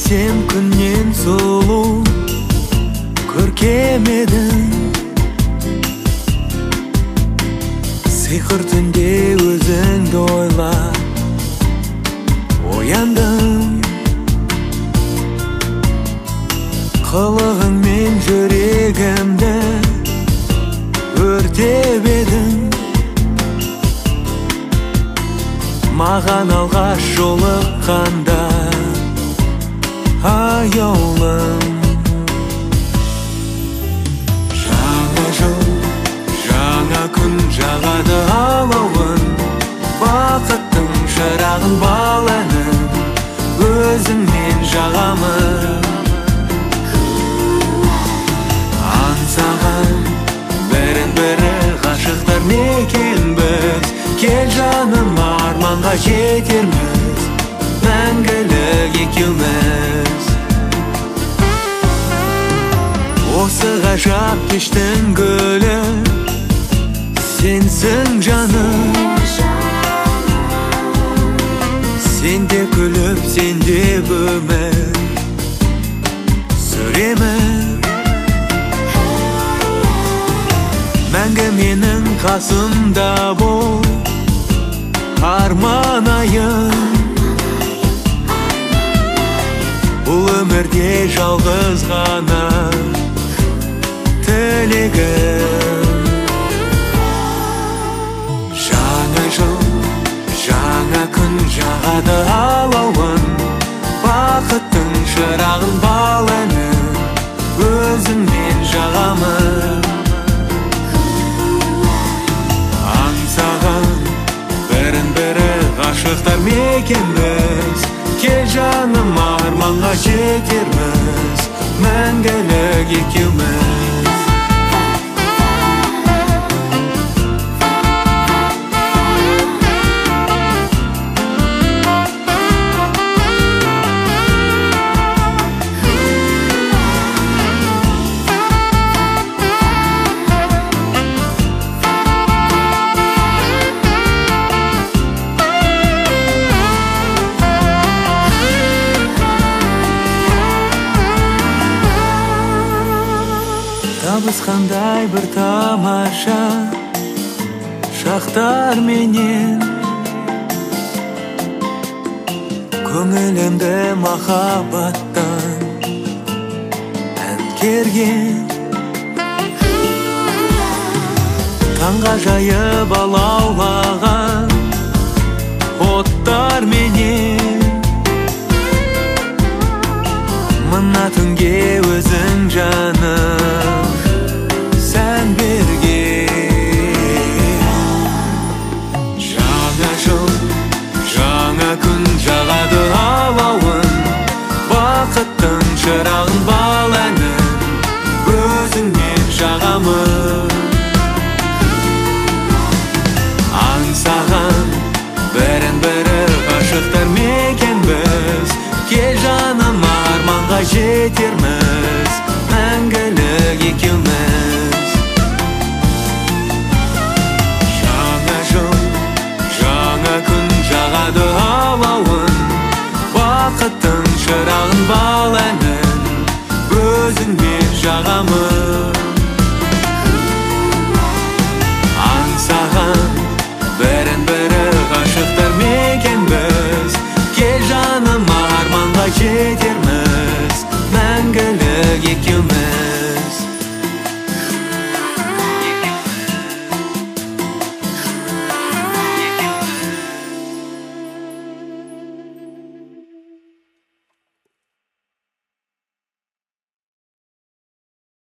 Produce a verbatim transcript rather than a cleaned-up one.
сен күннен сұлу көркем едің. Сиқыр түнде өзіңді ойлап ояндым. Қылығыңмен жүрегімді өртеп едің. Маған алғаш жолыққанда аяулым. Жаңа жыл, жаңа күн жағады алауын, бақыттың шырағын бал әнін өзіңмен жағамын. Аңсаған бірін-бірі ғашықтар мекенбіз, кел жаным арманға жетерміз, мәңгілік екеуміз. Осы ғажап кештің гүлі сенсің жаным. Сенде күліп, сенде өмір сүремін. Мәңгі менің қасымда бол, арманайым. Бұл өмірде жалғыз ғана тілегім. Жаңа жыл, жаңа күн жағады алауын, бақыттың шырағын бал әнін өзіңмен жағамын. Аңсаған бірін-бірі ғашықтар мекенбіз, кел жаным арманға жетерміз, мәңгілік екеуміз. Табысқандай бір тамаша шақтар менен, көңілімді махаббаттан ән керген. Таңға жайып алаулаған оттар менен, мына түнге өзің жаным сән берген. Жаңа жыл, жаңа күн жағады алауын, бақыттың шырағын бал әнін өзіңмен жағамын. Аңсаған бірін-бірі ғашықтар мекенбіз, кел жаным арманға жетерміз,